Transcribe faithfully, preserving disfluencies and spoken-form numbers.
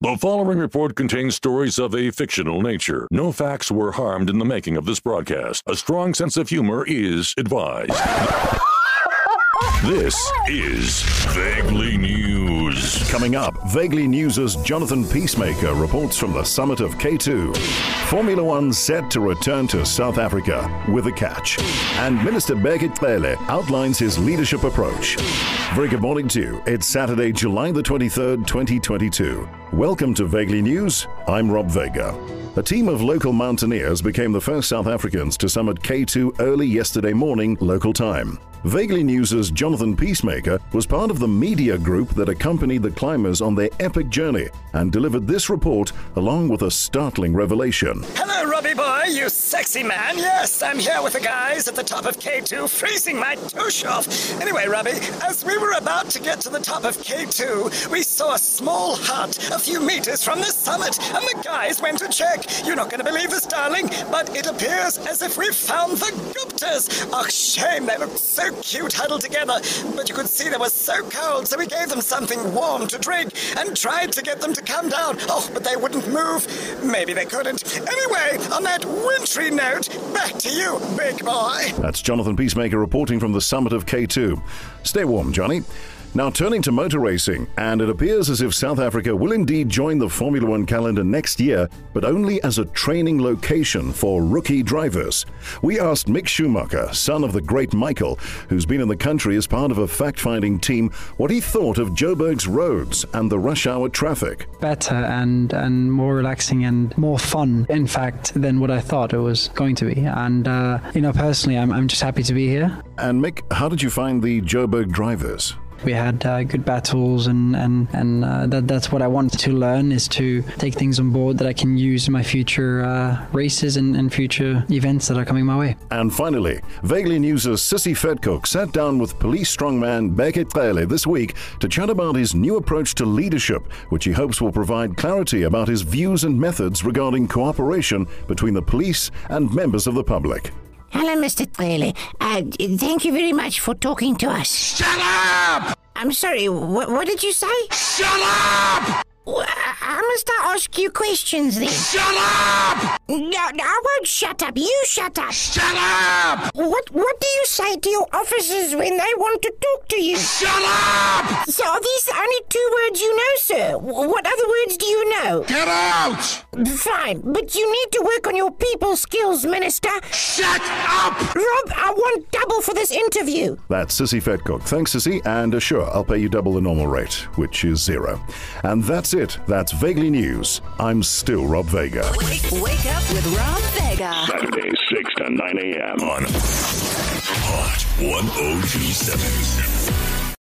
The following report contains stories of a fictional nature. No facts were harmed in the making of this broadcast. A strong sense of humor is advised. This is Vaguely News. Coming up, Vaguely News' Jonathan Peacemaker reports from the summit of K two. Formula One set to return to South Africa with a catch. And Minister Bheki Cele outlines his leadership approach. Very good morning to you. It's Saturday, July the twenty-third, twenty twenty-two. Welcome to Vaguely News. I'm Rob Vega. A team of local mountaineers became the first South Africans to summit K two early yesterday morning, local time. Vaguely News' Jonathan Peacemaker was part of the media group that accompanied the climbers on their epic journey and delivered this report along with a startling revelation. Hello, Robbie boy, you sexy man. Yes, I'm here with the guys at the top of K two, freezing my tush off. Anyway, Robbie, as we were about to get to the top of K two, we saw a small hut a few meters from the summit, and the guys went to check. You're not going to believe this, darling, but it appears as if we found the Guptas. Oh, shame, they looked so cute huddled together, but you could see they were so cold, so we gave them something warm to drink and tried to get them to come down. Oh, but they wouldn't move. Maybe they couldn't. Anyway, on that wintry note, back to you, big boy. That's Jonathan Peacemaker reporting from the summit of K two. Stay warm, Johnny. Now turning to motor racing, and it appears as if South Africa will indeed join the Formula One calendar next year, but only as a training location for rookie drivers. We asked Mick Schumacher, son of the great Michael, who's been in the country as part of a fact-finding team, what he thought of Joburg's roads and the rush hour traffic. Better and, and more relaxing and more fun, in fact, than what I thought it was going to be. And, uh, you know, personally, I'm, I'm just happy to be here. And Mick, how did you find the Joburg drivers? We had uh, good battles, and and and uh, that that's what I wanted to learn, is to take things on board that I can use in my future uh, races and, and future events that are coming my way. And finally, Vaguely News' Sissy Vetkoek sat down with police strongman Bheki Cele this week to chat about his new approach to leadership, which he hopes will provide clarity about his views and methods regarding cooperation between the police and members of the public. Hello, Mister Cele. Uh, thank you very much for talking to us. Shut up! I'm sorry, wh- what did you say? Shut up! Well, I must ask you questions then. Shut up! No, no, I won't shut up. You shut up. Shut up! What What do you say to your officers when they want to talk to you? Shut up! So are these the only two words you know, sir? W- What other words do you know? Get out! Fine, but you need to work on your people skills, Minister. Shut up! Rob, I want double for this interview. That's Sissy Vetkoek. Thanks, Sissy, and uh, sure, I'll pay you double the normal rate, which is zero. And that's it. That's Vaguely News. I'm still Rob Vega. Wake, wake up with Rob Vega. Saturday, six to nine a.m. on Hot ten twenty-seven.